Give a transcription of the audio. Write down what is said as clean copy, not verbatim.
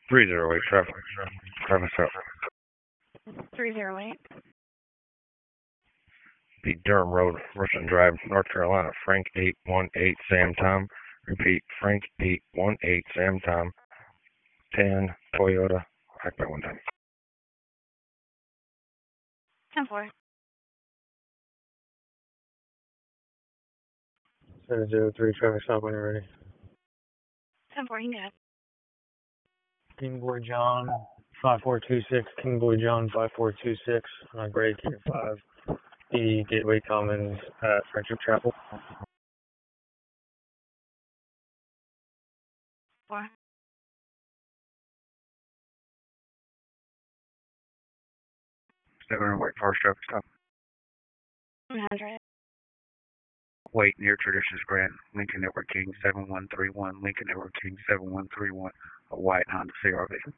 308 traffic. Traffic stop. 308. Be Durham Road, Russian Drive, North Carolina. Frank 818 Sam Tom. Repeat, Frank 818 Sam Tom. 10 Toyota. Back by one time. 10-4. 703 traffic stop when you're ready. 10-4, you can go. King Boy John 5426. King Boy John 5426. Grade Tier 5. The Gateway Commons at Friendship Chapel. 4. Wait Forest traffic stop. 100. Wait near Traditions Grand. Lincoln Network King 7131. Lincoln Network King 7131. A white Honda CRV.